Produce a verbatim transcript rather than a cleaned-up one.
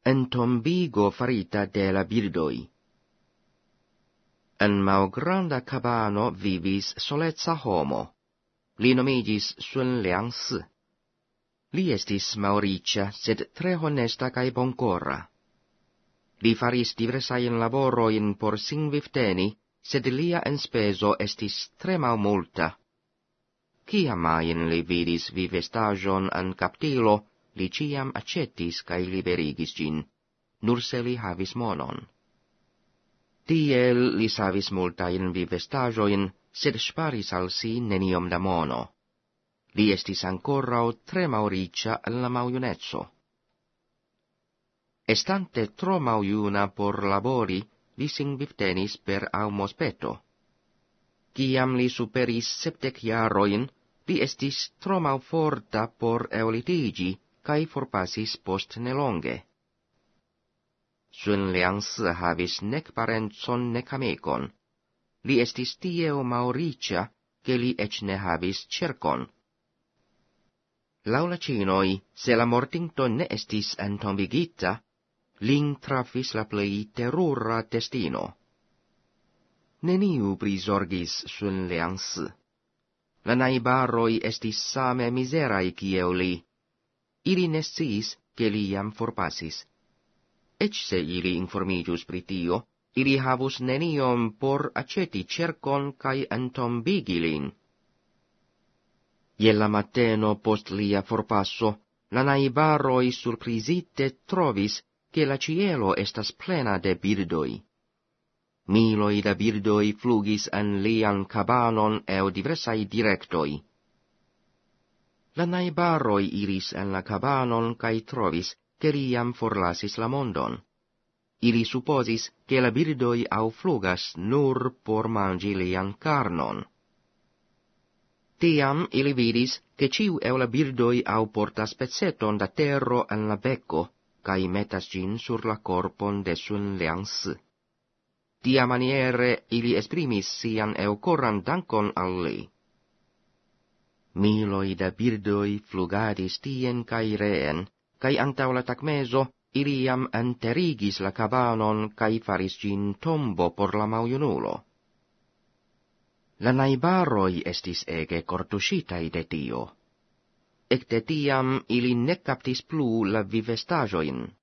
entombigo farita de la birdoi. En malgranda cabano vivis soleca homo. Li nomigis Sun Liang Si. Li estis malriĉa, sed tre honesta kaj bonkora. Li faris diversajn laboroin por sin vivteni, sed lia enspezo estis tre malmulta. Kiam ajn li vidis vivestaĵon en kaptilo, li ĉiam aĉetis kaj liberigis ĝin, nur se li havis monon. Tiel li savis multajn vivestaĵojn, sed ŝparis al si neniom da mono. Li estis ankoraŭ tre malriĉa en la maljuneco. Estante tro maljuna por labori, li sin vivtenis per almospeto. Kiam li superis sepdek jarojn, li estis tro malforta por eŭlitigi, kaj forpasis post nelonge. Sun Liang Si havis nek parencon nek amikon. Li estis tiel malriĉa, ke li eĉ ne havis ĉerkon. Laŭ la ĉinoj, se la mortinto ne estis entombigita, lin trafis la plej terura destino. Neniu prizorgis Sun Liang Si. La najbaroj estis same miseraj kiel li. Ili ne sciis, ke li jam forpasis. Ec se ili informigius pri tio, ili havus neniom por aceti cercon cae entombigi lin. Je la mateno post lia forpasso, la najbaroj surprizite trovis, che la cielo estas plena de birdoi. Miloi da birdoi flugis en lian cabanon el diversai directoi. La najbaroj iris en la cabanon cae trovis, che li jam forlasis la mondon. Ili supposis, che la birdoi au flugas nur por mangi lian carnon. Tiam ili vidis, che ciu el la birdoi au portas pezzeton da terro en la becco, cae metas gin sur la corpon de Sun Liang Si. Tia maniere ili esprimis sian eucoran dankon al li. Miloi da birdoi flugadis tien cae reen, cae antau la tagmeso, iliam enterigis la cabanon cae faris gin tombo por la maljunulo. La najbaroj estis ege kortuŝitaj de tio. Ekde tiam ili ne kaptis plu la vivestaĵojn.